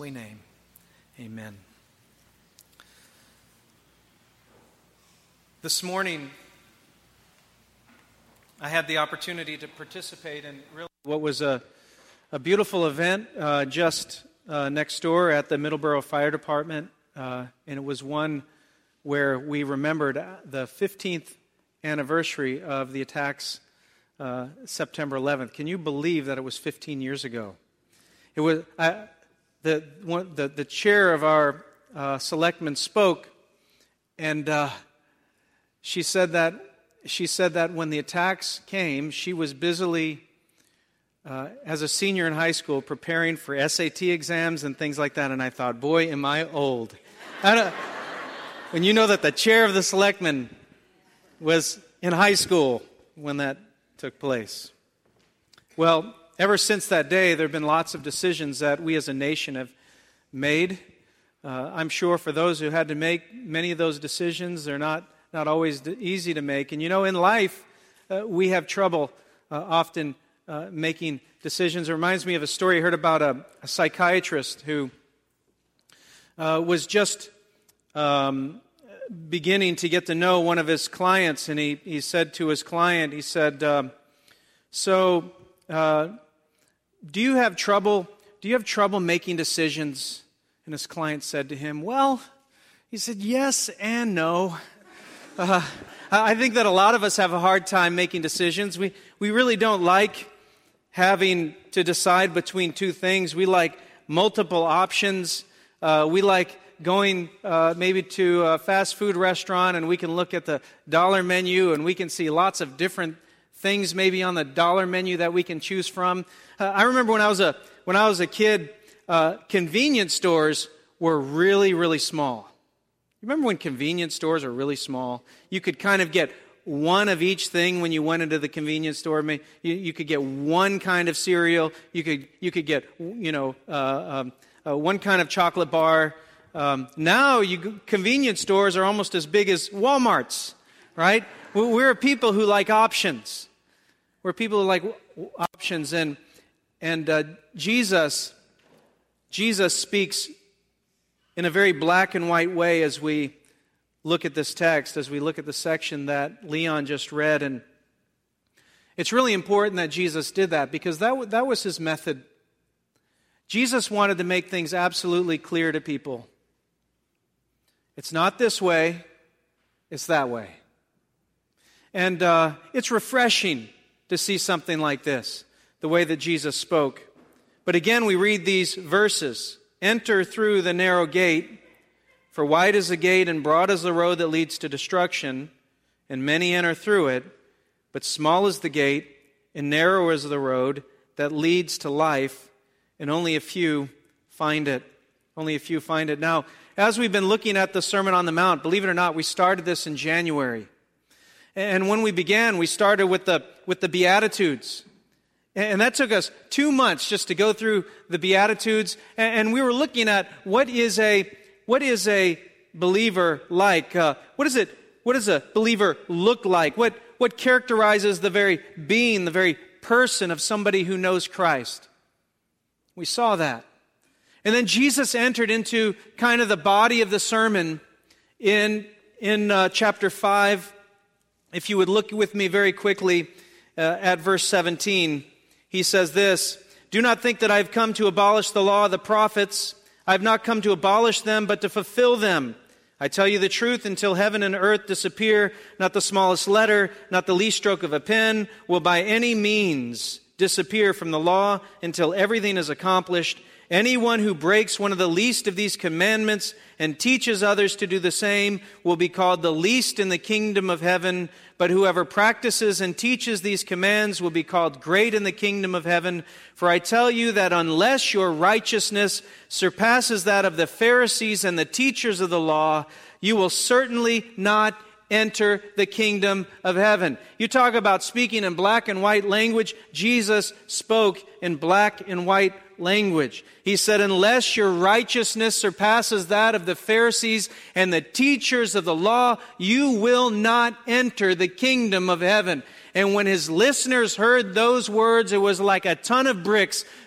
holy name. Amen. This morning, I had the opportunity to participate in really what was a beautiful event just next door at the Middleborough Fire Department, and it was one where we remembered the 15th anniversary of the attacks September 11th. Can you believe that it was 15 years ago? It was the chair of our selectmen spoke, and she said that when the attacks came, she was busily, as a senior in high school, preparing for SAT exams and things like that. And I thought, boy, am I old. When you know that the chair of the selectmen was in high school when that took place. Well, ever since that day, there have been lots of decisions that we as a nation have made. I'm sure for those who had to make many of those decisions, they're not always easy to make. And you know, in life, we have trouble often making decisions. It reminds me of a story I heard about a psychiatrist who was just beginning to get to know one of his clients, and he said to his client, he said, do you have trouble making decisions? And his client said to him, well, he said, yes and no. I think that a lot of us have a hard time making decisions. We really don't like having to decide between two things. We like multiple options. We like going maybe to a fast food restaurant, and we can look at the dollar menu, and we can see lots of different things maybe on the dollar menu that we can choose from. I remember when I was a kid, convenience stores were really, really small. You remember when convenience stores were really small? You could kind of get one of each thing when you went into the convenience store. You could get one kind of cereal. You could get one kind of chocolate bar. Now convenience stores are almost as big as Walmart's, right? We're people who like options. We're people who like options, and Jesus speaks in a very black and white way as we look at this text, as we look at the section that Leon just read. And it's really important that Jesus did that, because that was his method. Jesus wanted to make things absolutely clear to people. It's not this way, it's that way. And it's refreshing to see something like this, the way that Jesus spoke. But again, we read these verses. Enter through the narrow gate, for wide is the gate and broad is the road that leads to destruction, and many enter through it. But small is the gate and narrow is the road that leads to life, and only a few find it. Only a few find it. Now, as we've been looking at the Sermon on the Mount, believe it or not, we started this in January. And when we began, we started with the Beatitudes. And that took us 2 months just to go through the Beatitudes. And we were looking at what is a believer like? What does a believer look like? What characterizes the very being, the very person of somebody who knows Christ? We saw that. And then Jesus entered into kind of the body of the sermon in chapter 5. If you would look with me very quickly at verse 17, he says this, do not think that I have come to abolish the law of the prophets. I have not come to abolish them, but to fulfill them. I tell you the truth, until heaven and earth disappear, not the smallest letter, not the least stroke of a pen, will by any means disappear from the law until everything is accomplished. Anyone who breaks one of the least of these commandments and teaches others to do the same will be called the least in the kingdom of heaven. But whoever practices and teaches these commands will be called great in the kingdom of heaven. For I tell you that unless your righteousness surpasses that of the Pharisees and the teachers of the law, you will certainly not enter the kingdom of heaven. You talk about speaking in black and white language. Jesus spoke in black and white language. He said, unless your righteousness surpasses that of the Pharisees and the teachers of the law, you will not enter the kingdom of heaven. And when his listeners heard those words, it was like a ton of bricks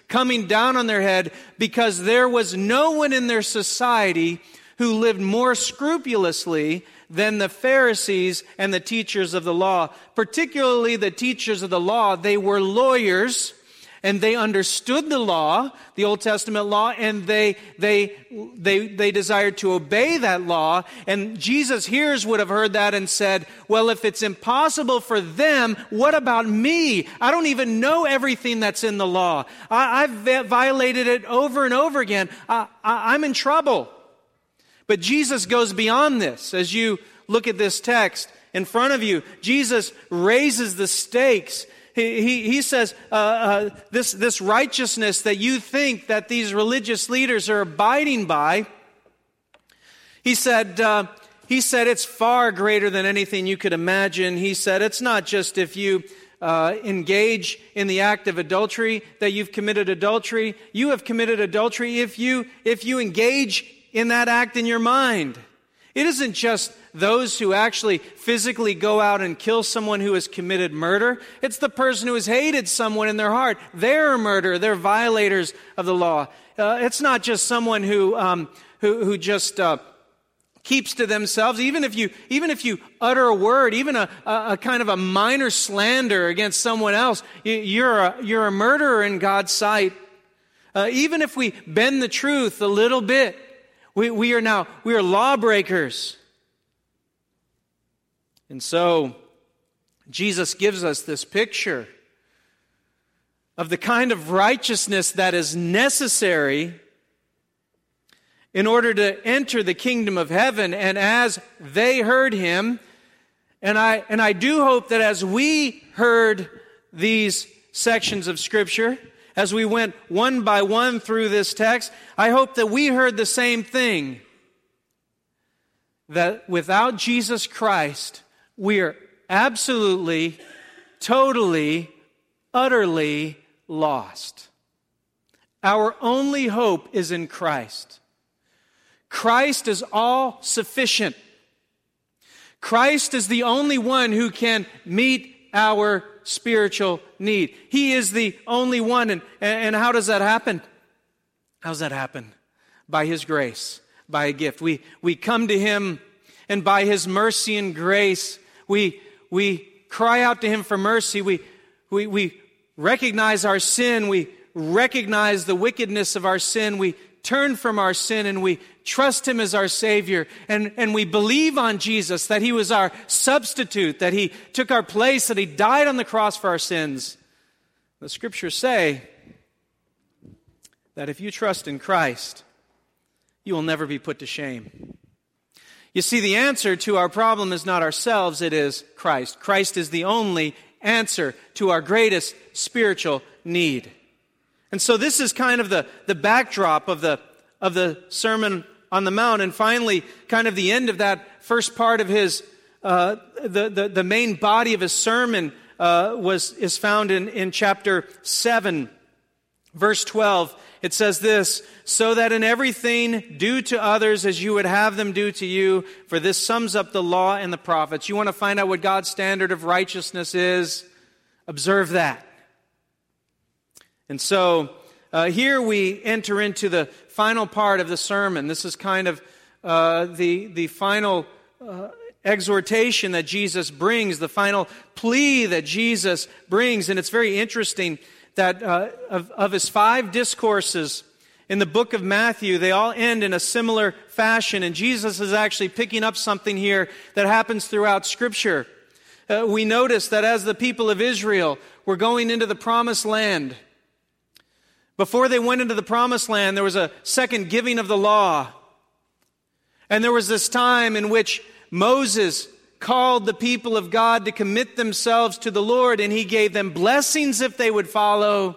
coming down on their head because there was no one in their society who lived more scrupulously than the Pharisees and the teachers of the law. Particularly the teachers of the law, they were lawyers, and they understood the law, the Old Testament law, and they desired to obey that law. And Jesus' hearers would have heard that and said, well, if it's impossible for them, what about me? I don't even know everything that's in the law. I've violated it over and over again. I'm in trouble. But Jesus goes beyond this. As you look at this text in front of you, Jesus raises the stakes. He says, this righteousness that you think that these religious leaders are abiding by, he said it's far greater than anything you could imagine. He said it's not just if you engage in the act of adultery that you've committed adultery. You have committed adultery if you engage in that act in your mind. It isn't just those who actually physically go out and kill someone who has committed murder. It's the person who has hated someone in their heart. They're a murderer. They're violators of the law. It's not just someone who just keeps to themselves. Even if you utter a word, even a kind of a minor slander against someone else, you're a murderer in God's sight. Even if we bend the truth a little bit, we are lawbreakers. And so, Jesus gives us this picture of the kind of righteousness that is necessary in order to enter the kingdom of heaven. And as they heard him, and I do hope that as we heard these sections of Scripture, as we went one by one through this text, I hope that we heard the same thing. That without Jesus Christ, we are absolutely, totally, utterly lost. Our only hope is in Christ. Christ is all sufficient. Christ is the only one who can meet our spiritual need. He is the only one. And how does that happen? How does that happen? By His grace, by a gift. We come to Him, and by His mercy and grace, we cry out to Him for mercy. We recognize our sin. We recognize the wickedness of our sin. We turn from our sin and we trust Him as our Savior. And we believe on Jesus, that He was our substitute, that He took our place, that He died on the cross for our sins. The Scriptures say that if you trust in Christ, you will never be put to shame. You see, the answer to our problem is not ourselves, it is Christ. Christ is the only answer to our greatest spiritual need. And so this is kind of the backdrop of the Sermon on the Mount, and finally, kind of the end of that first part of his, the main body of his sermon is found in chapter 7, verse 12. It says this, "So that in everything do to others as you would have them do to you, for this sums up the law and the prophets." You want to find out what God's standard of righteousness is? Observe that. And so, here we enter into the final part of the sermon. This is kind of the final exhortation that Jesus brings, the final plea that Jesus brings. And it's very interesting that of his 5 discourses in the book of Matthew, they all end in a similar fashion. And Jesus is actually picking up something here that happens throughout Scripture. We notice that as the people of Israel were going into the promised land, before they went into the promised land, there was a second giving of the law. And there was this time in which Moses called the people of God to commit themselves to the Lord, and he gave them blessings if they would follow,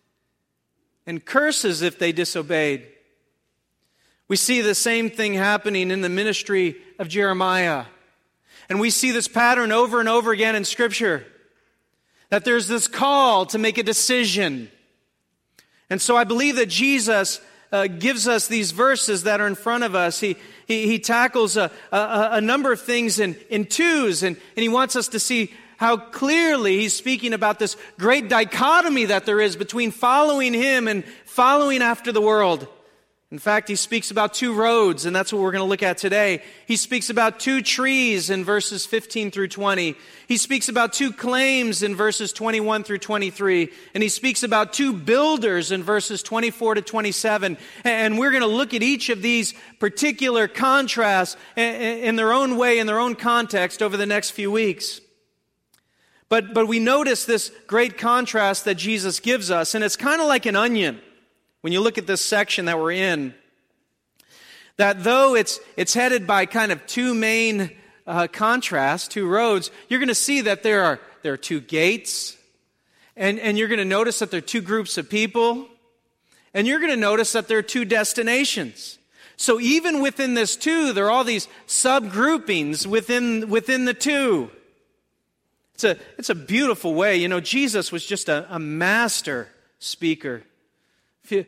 and curses if they disobeyed. We see the same thing happening in the ministry of Jeremiah. And we see this pattern over and over again in Scripture, that there's this call to make a decision. And so I believe that Jesus gives us these verses that are in front of us. He tackles a number of things in twos, and he wants us to see how clearly he's speaking about this great dichotomy that there is between following him and following after the world. In fact, he speaks about two roads, and that's what we're going to look at today. He speaks about two trees in verses 15 through 20. He speaks about two claims in verses 21 through 23. And he speaks about two builders in verses 24 to 27. And we're going to look at each of these particular contrasts in their own way, in their own context over the next few weeks. But we notice this great contrast that Jesus gives us, and it's kind of like an onion. When you look at this section that we're in, that though it's headed by kind of two main contrasts, two roads, you're going to see that there are two gates, and you're going to notice that there are two groups of people, and you're going to notice that there are two destinations. So even within this two, there are all these subgroupings within the two. It's a beautiful way. You know, Jesus was just a master speaker. Steve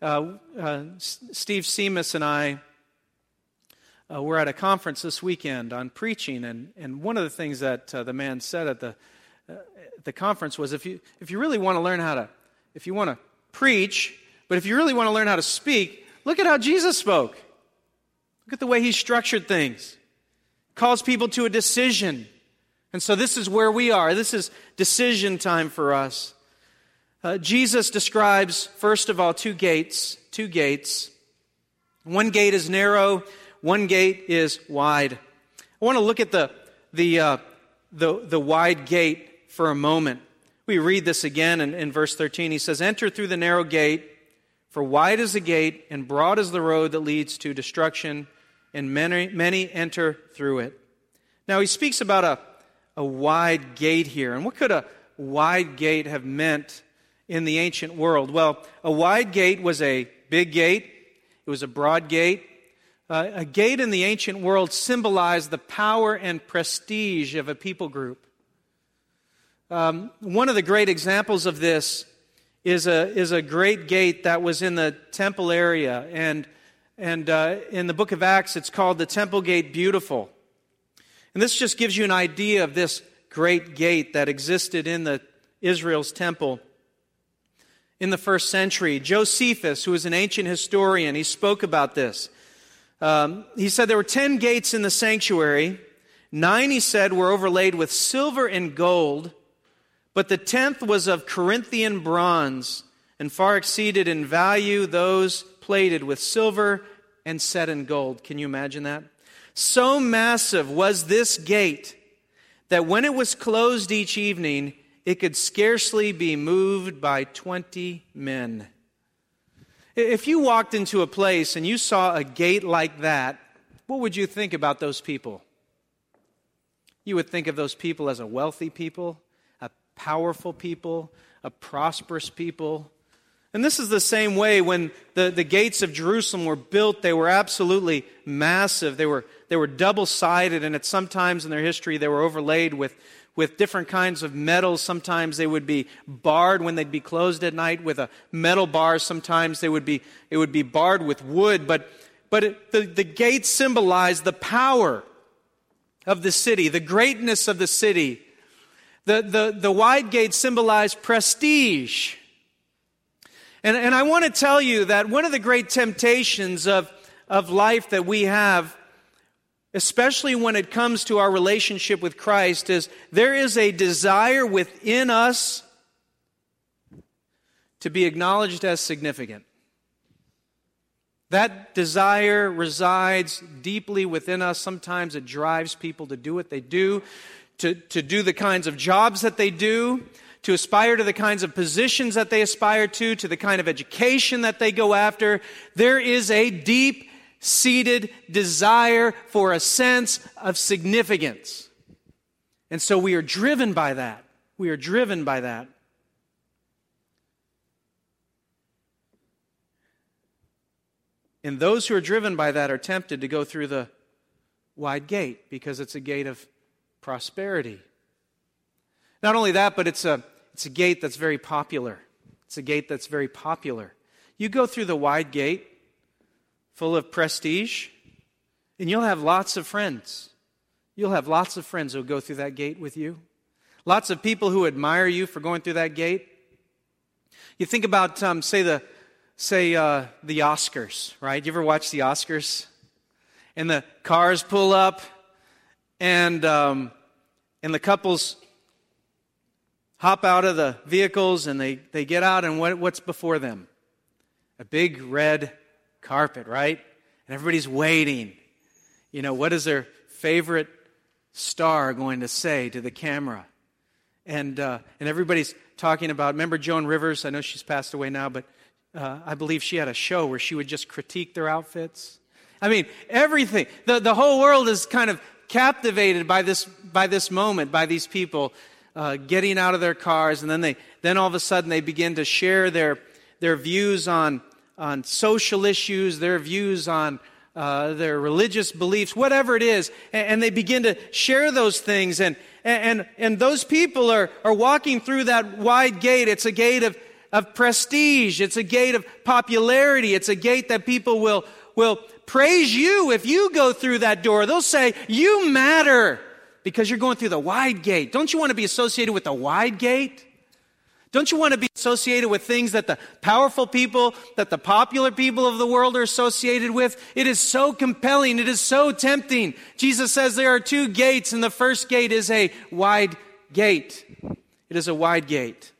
Seamus and I were at a conference this weekend on preaching, and one of the things that the man said at the conference was, if you really want to learn if you want to preach, but if you really want to learn how to speak, look at how Jesus spoke. Look at the way he structured things. Calls people to a decision. And so this is where we are. This is decision time for us. Jesus describes, first of all, two gates. One gate is narrow, one gate is wide. I want to look at the wide gate for a moment. We read this again in verse 13. He says, "Enter through the narrow gate, for wide is the gate, and broad is the road that leads to destruction, and many enter through it." Now he speaks about a wide gate here. And what could a wide gate have meant in the ancient world? Well, a wide gate was a big gate. It was a broad gate. A gate in the ancient world symbolized the power and prestige of a people group. One of the great examples of this is a great gate that was in the temple area. And in the book of Acts, it's called the Temple Gate Beautiful. And this just gives you an idea of this great gate that existed in Israel's temple. In the first century, Josephus, who was an ancient historian, he spoke about this. He said there were 10 gates in the sanctuary. 9, he said, were overlaid with silver and gold, but the 10th was of Corinthian bronze and far exceeded in value those plated with silver and set in gold. Can you imagine that? So massive was this gate that when it was closed each evening, it could scarcely be moved by 20 men. If you walked into a place and you saw a gate like that, what would you think about those people? You would think of those people as a wealthy people, a powerful people, a prosperous people. And this is the same way when the gates of Jerusalem were built. They were absolutely massive. They were double-sided, and at some times in their history they were overlaid with different kinds of metals. Sometimes they would be barred when they'd be closed at night with a metal bar. Sometimes it would be barred with wood. But the gates symbolized the power of the city, the greatness of the city. The wide gate symbolized prestige. And I want to tell you that one of the great temptations of life that we have, especially when it comes to our relationship with Christ, is there is a desire within us to be acknowledged as significant. That desire resides deeply within us. Sometimes it drives people to do what they do, to do the kinds of jobs that they do, to aspire to the kinds of positions that they aspire to the kind of education that they go after. There is a deep-seated desire for a sense of significance. And so we are driven by that. We are driven by that. And those who are driven by that are tempted to go through the wide gate because it's a gate of prosperity. Not only that, but it's a gate that's very popular. It's a gate that's very popular. You go through the wide gate, full of prestige, and you'll have lots of friends. You'll have lots of friends who'll go through that gate with you. Lots of people who admire you for going through that gate. You think about, say the Oscars, right? You ever watch the Oscars? And the cars pull up, and the couples hop out of the vehicles, and they get out, and what's before them? A big red carpet, right? And everybody's waiting. You know, what is their favorite star going to say to the camera? And everybody's talking about, remember Joan Rivers? I know she's passed away now, but I believe she had a show where she would just critique their outfits. I mean, everything. The whole world is kind of captivated by this moment, by these people getting out of their cars, and then all of a sudden they begin to share their views on social issues, their views on their religious beliefs, whatever it is, and they begin to share those things, and those people are walking through that wide gate. It's a gate of prestige. It's a gate of popularity. It's a gate that people will praise you if you go through that door. They'll say, you matter because you're going through the wide gate. Don't you want to be associated with the wide gate? Don't you want to be associated with things that the powerful people, that the popular people of the world are associated with? It is so compelling. It is so tempting. Jesus says there are two gates, and the first gate is a wide gate. It is a wide gate.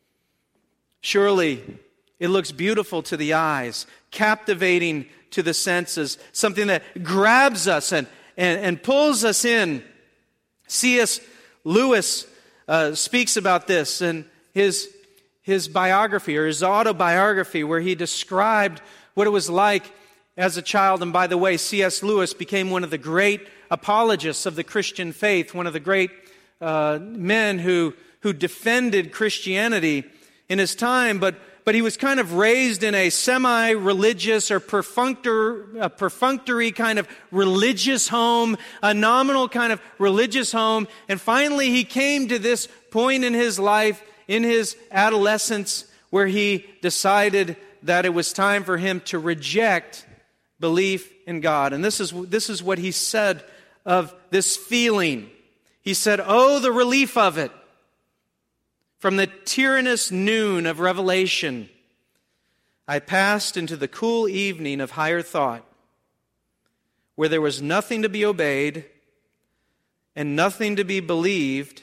Surely, it looks beautiful to the eyes, captivating to the senses, something that grabs us and pulls us in. C.S. Lewis speaks about this in his biography or his autobiography, where he described what it was like as a child. And by the way, C.S. Lewis became one of the great apologists of the Christian faith, one of the great men who defended Christianity in his time, but he was kind of raised in a semi-religious or perfunctory kind of religious home, a nominal kind of religious home, and finally he came to this point in his life, in his adolescence, where he decided that it was time for him to reject belief in God. And this is what he said of this feeling. He said, "Oh, the relief of it. From the tyrannous noon of revelation, I passed into the cool evening of higher thought, where there was nothing to be obeyed and nothing to be believed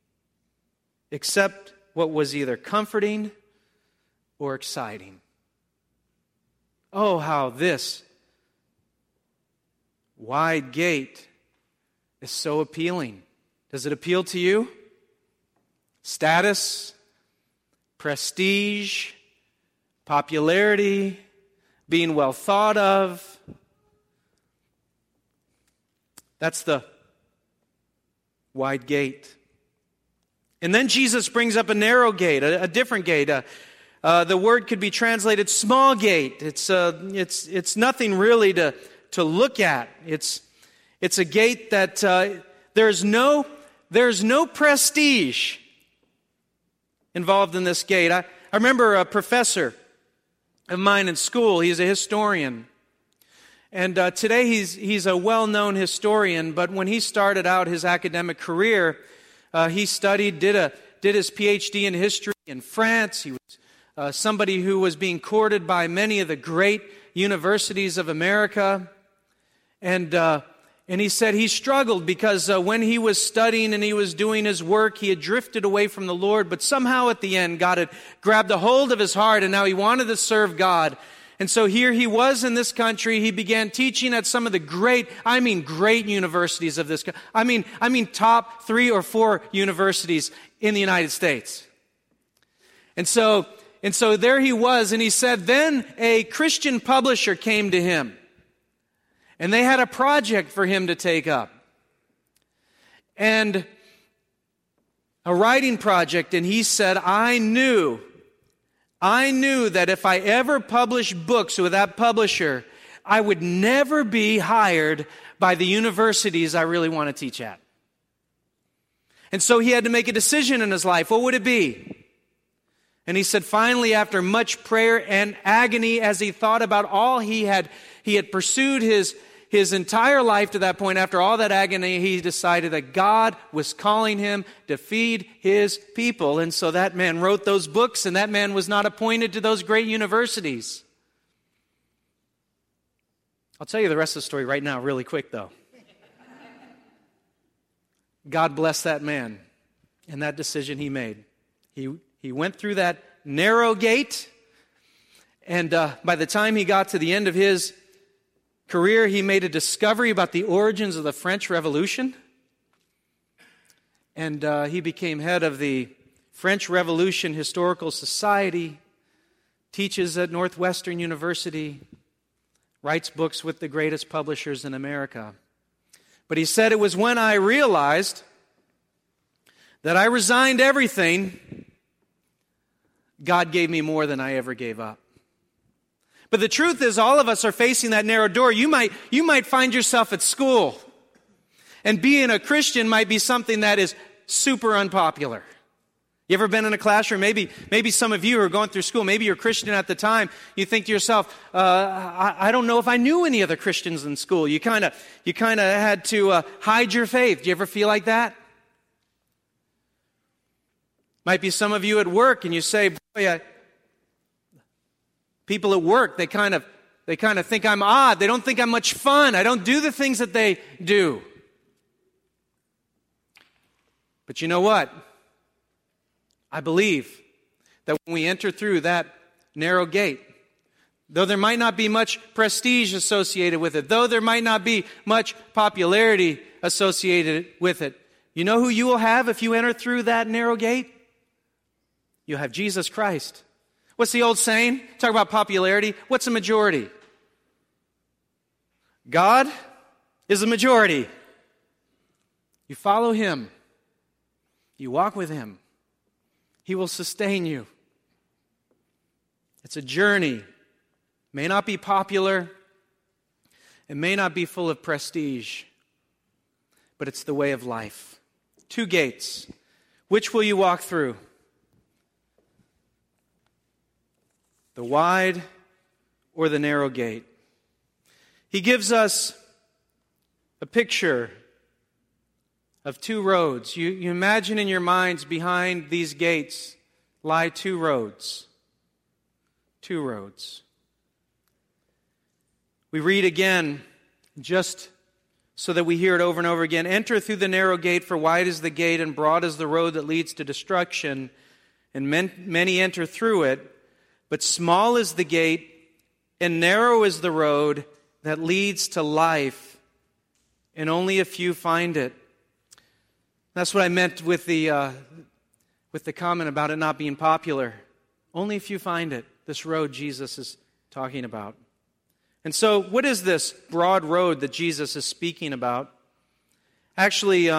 except what was either comforting or exciting." Oh, how this wide gate is so appealing. Does it appeal to you? Status, prestige, popularity, being well thought of. That's the wide gate. And then Jesus brings up a narrow gate, a different gate. The word could be translated small gate. It's nothing really to look at. It's a gate that there's no prestige involved in this gate. I remember a professor of mine in school. He's a historian. And today he's a well-known historian, but when he started out his academic career, he did his PhD in history in France. He was somebody who was being courted by many of the great universities of America. And he said he struggled because when he was studying and he was doing his work, he had drifted away from the Lord, but somehow at the end, God had grabbed a hold of his heart, and now he wanted to serve God. And so here he was in this country. He began teaching at some of the great universities of this country. I mean top 3 or 4 universities in the United States. And so there he was, and he said, then a Christian publisher came to him. And they had a project for him to take up. And a writing project, and he said, I knew that if I ever published books with that publisher, I would never be hired by the universities I really want to teach at. And so he had to make a decision in his life. What would it be? And he said, finally, after much prayer and agony, as he thought about all he had pursued his his entire life to that point, after all that agony, he decided that God was calling him to feed his people. And so that man wrote those books, and that man was not appointed to those great universities. I'll tell you the rest of the story right now really quick, though. God bless that man and that decision he made. He went through that narrow gate, and by the time he got to the end of his career, he made a discovery about the origins of the French Revolution. And he became head of the French Revolution Historical Society, teaches at Northwestern University, writes books with the greatest publishers in America. But he said, it was when I realized that I resigned everything, God gave me more than I ever gave up. But the truth is, all of us are facing that narrow door. You might find yourself at school, and being a Christian might be something that is super unpopular. You ever been in a classroom? Maybe some of you are going through school. Maybe you're a Christian at the time. You think to yourself, I don't know if I knew any other Christians in school. You kind of had to hide your faith. Do you ever feel like that? Might be some of you at work, and you say, boy, people at work, they kind of think I'm odd. They don't think I'm much fun. I don't do the things that they do. But you know what? I believe that when we enter through that narrow gate, though there might not be much prestige associated with it, though there might not be much popularity associated with it, you know who you will have if you enter through that narrow gate? You'll have Jesus Christ. What's the old saying? Talk about popularity. What's a majority? God is a majority. You follow Him. You walk with Him. He will sustain you. It's a journey. It may not be popular. It may not be full of prestige. But it's the way of life. 2 gates. Which will you walk through? The wide or the narrow gate? He gives us a picture of 2 roads. You imagine in your minds behind these gates lie 2 roads. 2 roads. We read again, just so that we hear it over and over again. Enter through the narrow gate, for wide is the gate and broad is the road that leads to destruction, and many enter through it. But small is the gate and narrow is the road that leads to life, and only a few find it. That's what I meant with the comment about it not being popular. Only a few find it, this road Jesus is talking about. And so, what is this broad road that Jesus is speaking about? Actually,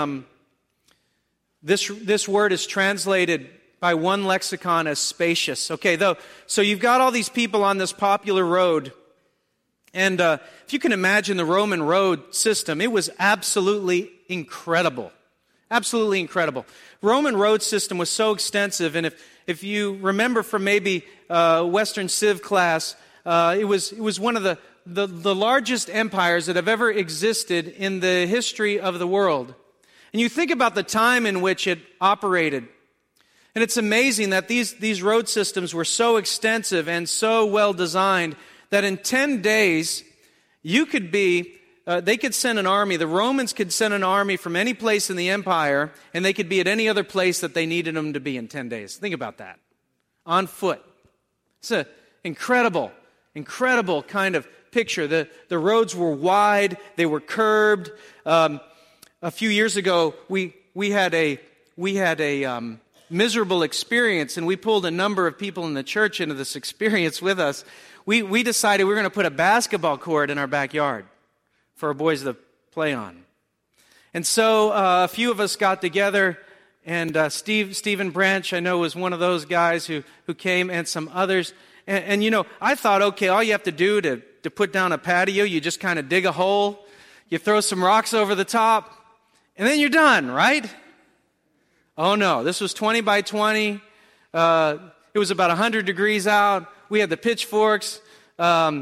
this word is translated by one lexicon as spacious. Okay, so you've got all these people on this popular road, and if you can imagine the Roman road system, it was absolutely incredible. Absolutely incredible. Roman road system was so extensive, and if you remember from maybe Western Civ class, it was one of the largest empires that have ever existed in the history of the world. And you think about the time in which it operated, and it's amazing that these road systems were so extensive and so well designed that in 10 days you could be they could send an army. The Romans could send an army from any place in the empire, and they could be at any other place that they needed them to be in 10 days. Think about that. On foot. It's an incredible kind of picture. The roads were wide. They were curbed. A few years ago, we had a miserable experience, and we pulled a number of people in the church into this experience with us. We decided we were going to put a basketball court in our backyard for our boys to play on. And so a few of us got together, and Stephen Branch, I know, was one of those guys who came, and some others. And you know, I thought, okay, all you have to do to put down a patio, you just kind of dig a hole, you throw some rocks over the top, and then you're done, right? Oh no, this was 20 by 20. It was about 100 degrees out. We had the pitchforks.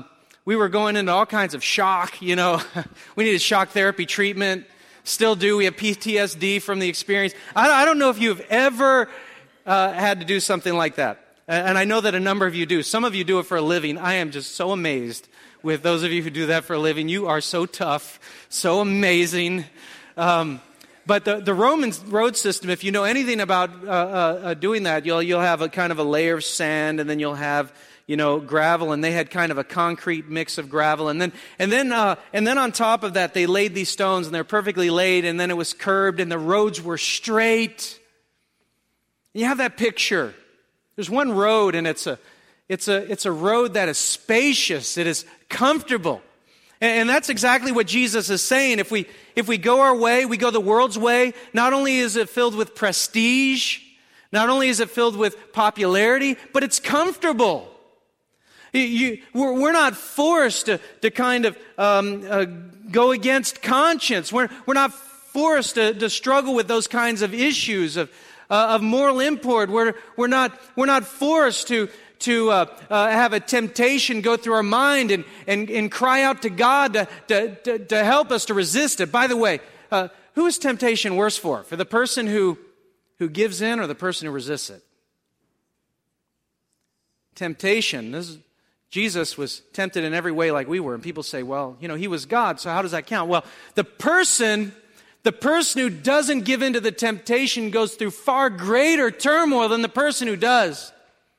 we were going into all kinds of shock, We needed shock therapy treatment. Still do. We have PTSD from the experience. I don't know if you've ever had to do something like that. And I know that a number of you do. Some of you do it for a living. I am just so amazed with those of you who do that for a living. You are so tough, so amazing. But the Roman road system, if you know anything about doing that, you'll have a kind of a layer of sand, and then you'll have gravel, and they had kind of a concrete mix of gravel, and then on top of that they laid these stones, and they're perfectly laid, and then it was curbed, and the roads were straight. You have that picture. There's one road, and it's a road that is spacious. It is comfortable. And that's exactly what Jesus is saying. If we go our way, we go the world's way, not only is it filled with prestige, not only is it filled with popularity, but it's comfortable. We're not forced to kind of go against conscience. We're not forced to struggle with those kinds of issues of moral import. We're not forced to have a temptation go through our mind and cry out to God to help us to resist it. By the way, who is temptation worse for? For the person who gives in or the person who resists it? Temptation. Jesus was tempted in every way like we were. And people say, well, he was God, so how does that count? Well, the person who doesn't give in to the temptation goes through far greater turmoil than the person who does.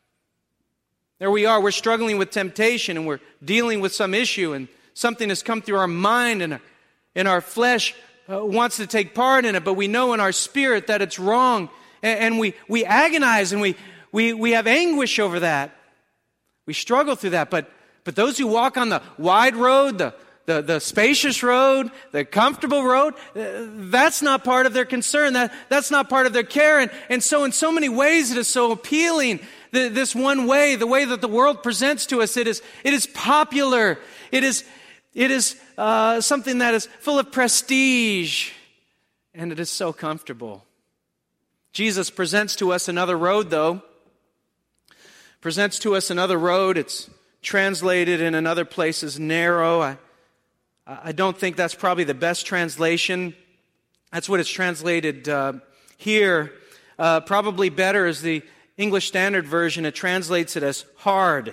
There we are, we're struggling with temptation, and we're dealing with some issue, and something has come through our mind, and our flesh wants to take part in it, but we know in our spirit that it's wrong, and we agonize, and we have anguish over that. We struggle through that, but those who walk on the wide road, the spacious road, the comfortable road, that's not part of their concern. That's not part of their care. And so in so many ways it is so appealing. This one way, the way that the world presents to us, it is popular. It is something that is full of prestige. And it is so comfortable. Jesus presents to us another road, though. Presents to us another road. It's translated in another place as narrow. I don't think that's probably the best translation. That's what it's translated here. Probably better is the English Standard Version. It translates it as hard.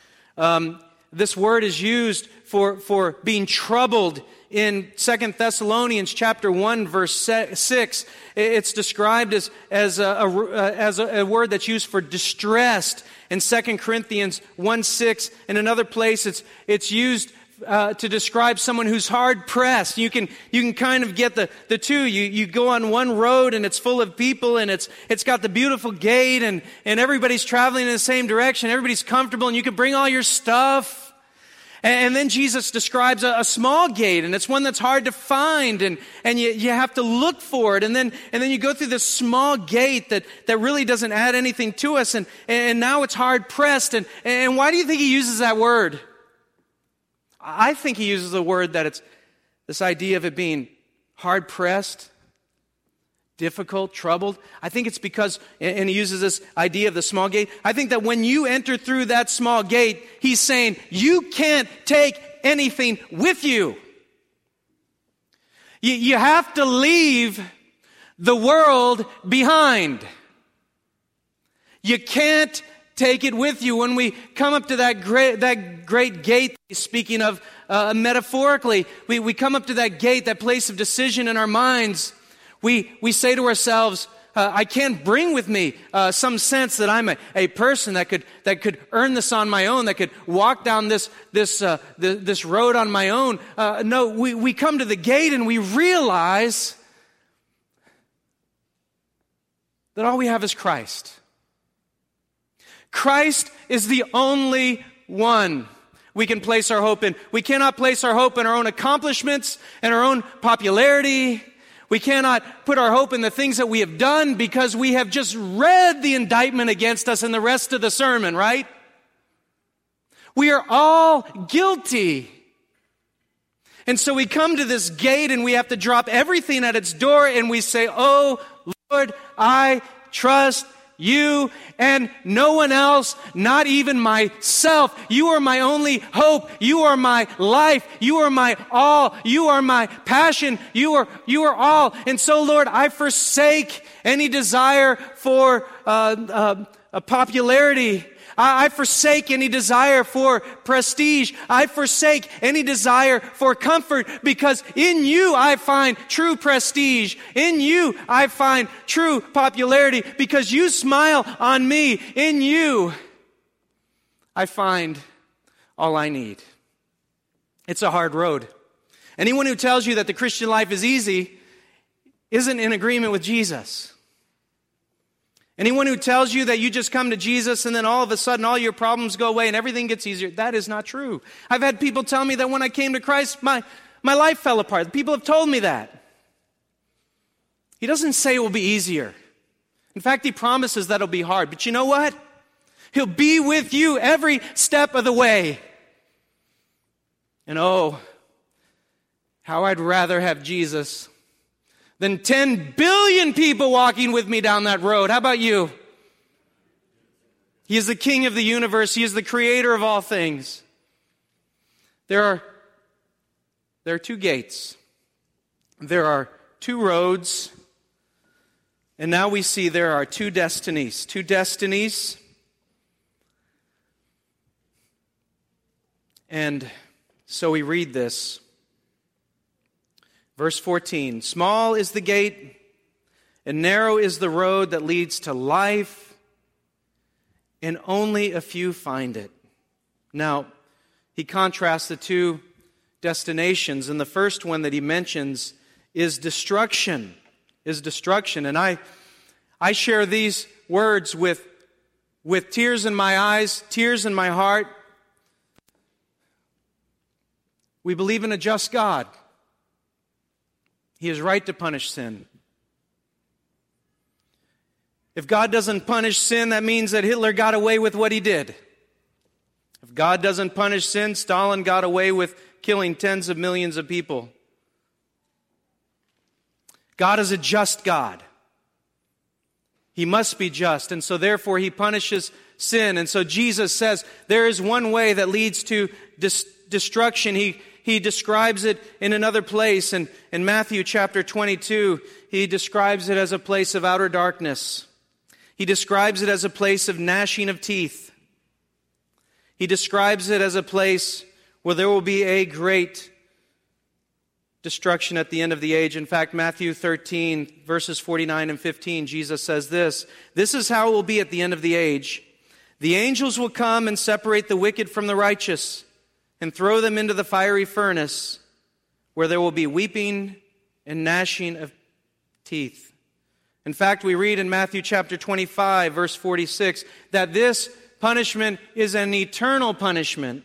This word is used for being troubled in 2 Thessalonians chapter 1, verse 6. It's described as a word that's used for distressed. In 2 Corinthians 1:6, in another place, it's used to describe someone who's hard pressed. You can kind of get the two. You go on one road and it's full of people and it's got the beautiful gate and everybody's traveling in the same direction. Everybody's comfortable and you can bring all your stuff. And then Jesus describes a small gate, and it's one that's hard to find, and you have to look for it. And then you go through this small gate that really doesn't add anything to us, and now it's hard pressed. And why do you think he uses that word? I think he uses the word that it's this idea of it being hard pressed, difficult, troubled. I think it's because, and he uses this idea of the small gate. I think that when you enter through that small gate, he's saying, you can't take anything with you. You have to leave the world behind. You can't take it with you. When we come up to that great gate, speaking of metaphorically, we come up to that gate, that place of decision in our minds. We say to ourselves, I can't bring with me some sense that I'm a person that could earn this on my own, that could walk down this road on my own. No, we come to the gate and we realize that all we have is Christ. Christ is the only one we can place our hope in. We cannot place our hope in our own accomplishments and our own popularity. We cannot put our hope in the things that we have done because we have just read the indictment against us in the rest of the sermon, right? We are all guilty. And so we come to this gate and we have to drop everything at its door and we say, oh, Lord, I trust you and no one else, not even myself. You are my only hope. You are my life. You are my all. You are my passion. You are all. And so, Lord, I forsake any desire for a popularity. I forsake any desire for prestige. I forsake any desire for comfort, because in you I find true prestige. In you I find true popularity, because you smile on me. In you I find all I need. It's a hard road. Anyone who tells you that the Christian life is easy isn't in agreement with Jesus. Anyone who tells you that you just come to Jesus and then all of a sudden all your problems go away and everything gets easier, that is not true. I've had people tell me that when I came to Christ, my life fell apart. People have told me that. He doesn't say it will be easier. In fact, He promises that it'll be hard. But you know what? He'll be with you every step of the way. And oh, how I'd rather have Jesus than 10 billion people walking with me down that road. How about you? He is the King of the universe. He is the creator of all things. There are two gates. There are two roads. And now we see there are two destinies. Two destinies. And so we read this. Verse 14, small is the gate, and narrow is the road that leads to life, and only a few find it. Now, he contrasts the two destinations, and the first one that he mentions is destruction. And I share these words with tears in my eyes, tears in my heart. We believe in a just God. He is right to punish sin. If God doesn't punish sin, that means that Hitler got away with what he did. If God doesn't punish sin, Stalin got away with killing tens of millions of people. God is a just God. He must be just, and so therefore He punishes sin. And so Jesus says there is one way that leads to destruction. He describes it in another place. And in Matthew chapter 22, He describes it as a place of outer darkness. He describes it as a place of gnashing of teeth. He describes it as a place where there will be a great destruction at the end of the age. In fact, Matthew 13, verses 49 and 15, Jesus says this, "This is how it will be at the end of the age. The angels will come and separate the wicked from the righteous, and throw them into the fiery furnace, where there will be weeping and gnashing of teeth." In fact, we read in Matthew chapter 25, verse 46, that this punishment is an eternal punishment.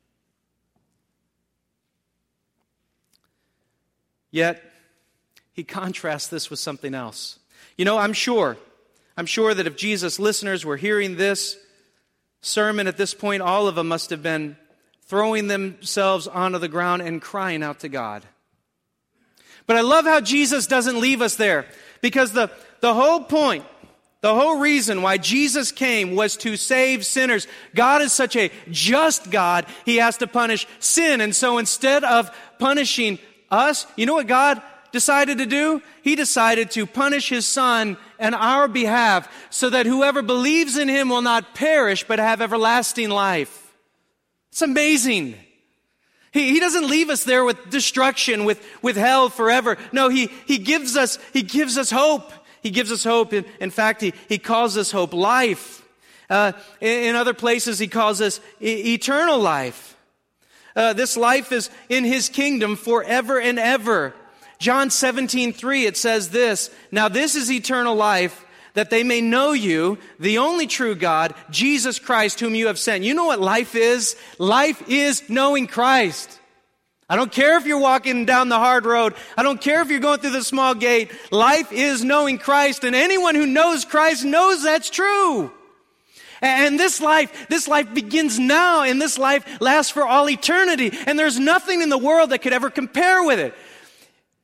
Yet, He contrasts this with something else. You know, I'm sure that if Jesus' listeners were hearing this sermon at this point, all of them must have been throwing themselves onto the ground and crying out to God. But I love how Jesus doesn't leave us there, because the whole point, the whole reason why Jesus came was to save sinners. God is such a just God, He has to punish sin. And so instead of punishing us, you know what God decided to do? He decided to punish His Son on our behalf, so that whoever believes in Him will not perish but have everlasting life. It's amazing. He doesn't leave us there with destruction, with hell forever. No, He gives us hope. He gives us hope. In fact, He calls us hope, life. In other places, He calls us eternal life. This life is in His kingdom forever and ever. John 17:3, it says this, "Now this is eternal life, that they may know you, the only true God, Jesus Christ, whom you have sent." You know what life is? Life is knowing Christ. I don't care if you're walking down the hard road. I don't care if you're going through the small gate. Life is knowing Christ, and anyone who knows Christ knows that's true. And this life begins now, and this life lasts for all eternity. And there's nothing in the world that could ever compare with it.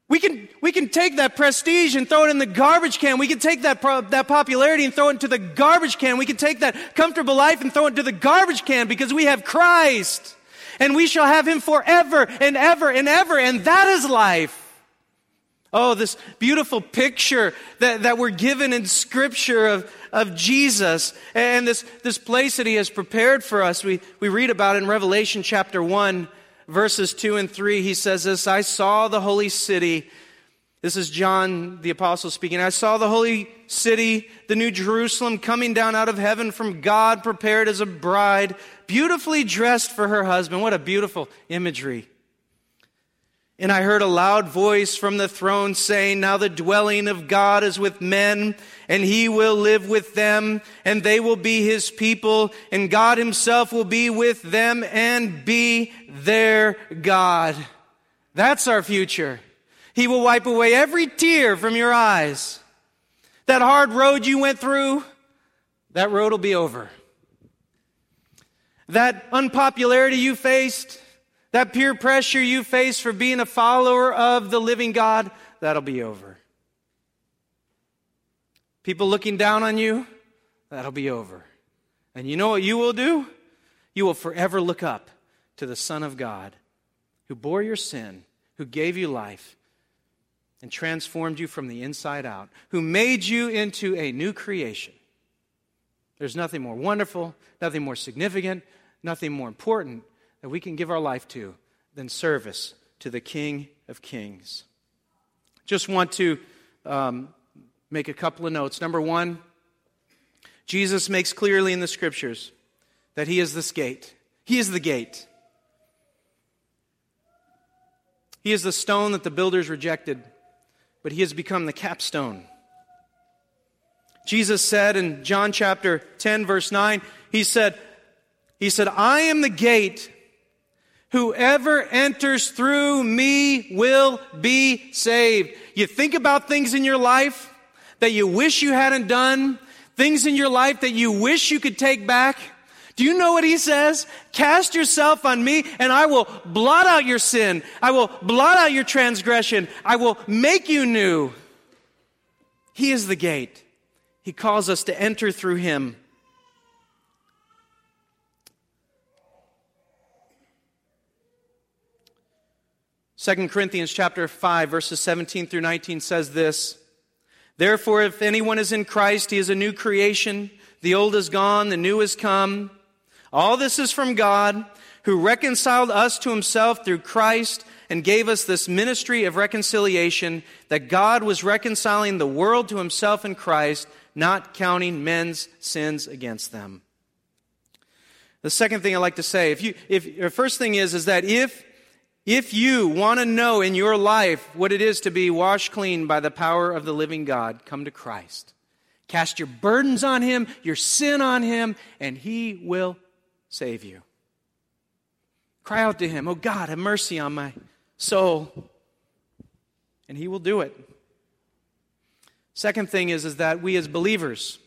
We can take that prestige and throw it in the garbage can. We can take that popularity and throw it into the garbage can. We can take that comfortable life and throw it into the garbage can because we have Christ. And we shall have Him forever and ever and ever. And that is life. Oh, this beautiful picture that we're given in Scripture of Jesus and this place that He has prepared for us. We read about it in Revelation chapter 1, verses 2 and 3. He says this, I saw the holy city. This is John the Apostle speaking. I saw the holy city, the new Jerusalem, coming down out of heaven from God, prepared as a bride, beautifully dressed for her husband. What a beautiful imagery. And I heard a loud voice from the throne saying, now the dwelling of God is with men, and He will live with them, and they will be His people, and God Himself will be with them and be their God. That's our future. He will wipe away every tear from your eyes. That hard road you went through, that road will be over. That unpopularity you faced, that peer pressure you face for being a follower of the living God, that'll be over. People looking down on you, that'll be over. And you know what you will do? You will forever look up to the Son of God who bore your sin, who gave you life, and transformed you from the inside out, who made you into a new creation. There's nothing more wonderful, nothing more significant, nothing more important that we can give our life to than service to the King of Kings. Just want to make a couple of notes. Number one, Jesus makes clearly in the Scriptures that He is this gate. He is the gate. He is the stone that the builders rejected, but He has become the capstone. Jesus said in John chapter 10, verse 9, He said, I am the gate. Whoever enters through me will be saved. You think about things in your life that you wish you hadn't done, things in your life that you wish you could take back. Do you know what He says? Cast yourself on me and I will blot out your sin. I will blot out your transgression. I will make you new. He is the gate. He calls us to enter through Him. 2 Corinthians chapter 5, verses 17 through 19 says this, therefore, if anyone is in Christ, he is a new creation. The old is gone, the new has come. All this is from God, who reconciled us to Himself through Christ and gave us this ministry of reconciliation, that God was reconciling the world to Himself in Christ, not counting men's sins against them. The second thing I'd like to say, the first thing is that if you want to know in your life what it is to be washed clean by the power of the living God, come to Christ. Cast your burdens on Him, your sin on Him, and He will save you. Cry out to Him, oh God, have mercy on my soul. And He will do it. Second thing is that we as believers,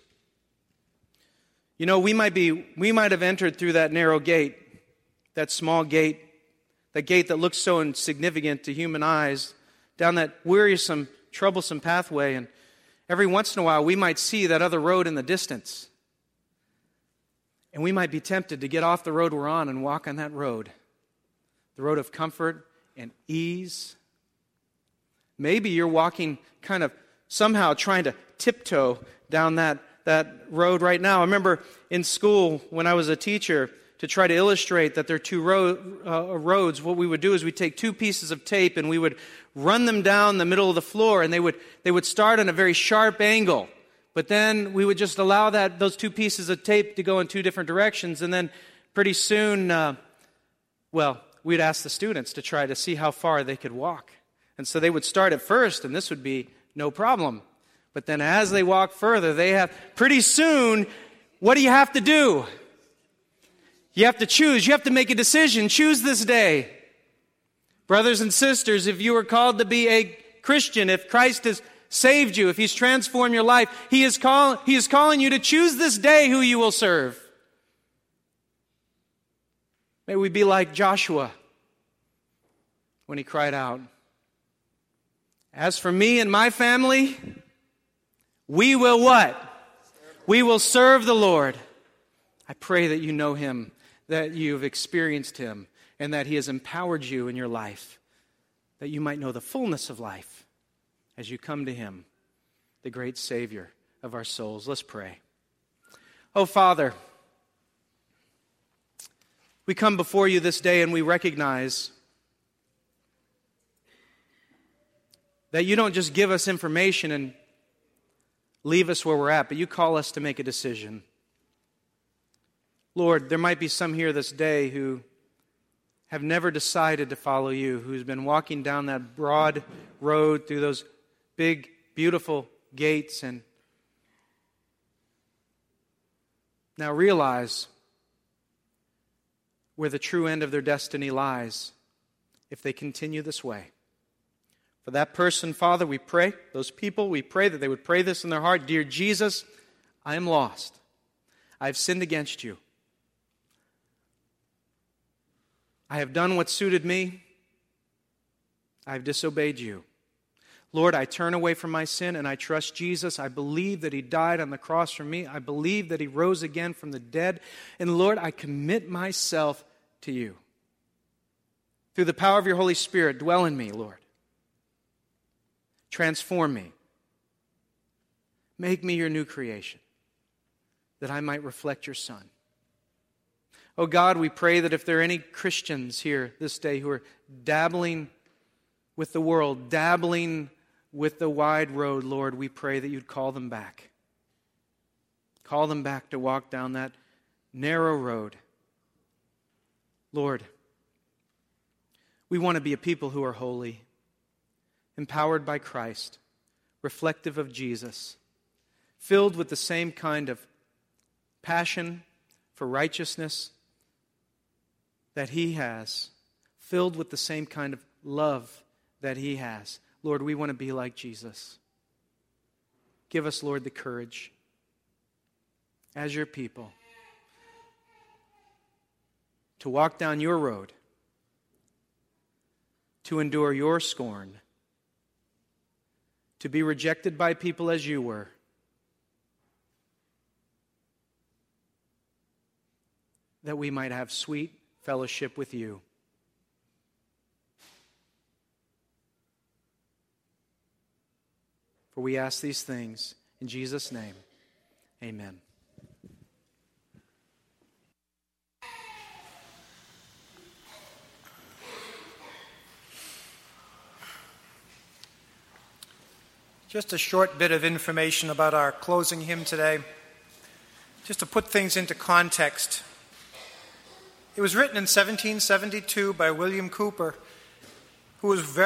you know, we might have entered through that narrow gate, that small gate, that gate that looks so insignificant to human eyes, down that wearisome, troublesome pathway, and every once in a while we might see that other road in the distance. And we might be tempted to get off the road we're on and walk on that road, the road of comfort and ease. Maybe you're walking kind of somehow trying to tiptoe down that road right now. I remember in school when I was a teacher, to try to illustrate that there are two roads, what we would do is we'd take two pieces of tape and we would run them down the middle of the floor, and they would start on a very sharp angle. But then we would just allow those two pieces of tape to go in two different directions, and then pretty soon, we'd ask the students to try to see how far they could walk. And so they would start at first, and this would be no problem. But then as they walk further, pretty soon, what do you have to do? You have to choose. You have to make a decision. Choose this day. Brothers and sisters, if you are called to be a Christian, if Christ has saved you, if He's transformed your life, He is calling you to choose this day who you will serve. May we be like Joshua when he cried out. As for me and my family, we will what? We will serve the Lord. I pray that you know Him, that you've experienced Him, and that He has empowered you in your life, that you might know the fullness of life as you come to Him, the great Savior of our souls. Let's pray. Oh, Father, we come before you this day and we recognize that you don't just give us information and leave us where we're at, but you call us to make a decision. Lord, there might be some here this day who have never decided to follow you, who's been walking down that broad road through those big, beautiful gates and now realize where the true end of their destiny lies if they continue this way. For that person, Father, we pray, those people, we pray that they would pray this in their heart. Dear Jesus, I am lost. I have sinned against you. I have done what suited me. I have disobeyed you. Lord, I turn away from my sin and I trust Jesus. I believe that He died on the cross for me. I believe that He rose again from the dead. And Lord, I commit myself to you. Through the power of your Holy Spirit, dwell in me, Lord. Transform me. Make me your new creation, that I might reflect your Son. Oh God, we pray that if there are any Christians here this day who are dabbling with the world, dabbling with the wide road, Lord, we pray that you'd call them back. Call them back to walk down that narrow road. Lord, we want to be a people who are holy, empowered by Christ, reflective of Jesus, filled with the same kind of passion for righteousness that He has, filled with the same kind of love that He has. Lord, we want to be like Jesus. Give us, Lord, the courage as your people to walk down your road, to endure your scorn, to be rejected by people as you were, that we might have sweet fellowship with you. For we ask these things in Jesus' name. Amen. Just a short bit of information about our closing hymn today, just to put things into context. It was written in 1772 by William Cowper, who was very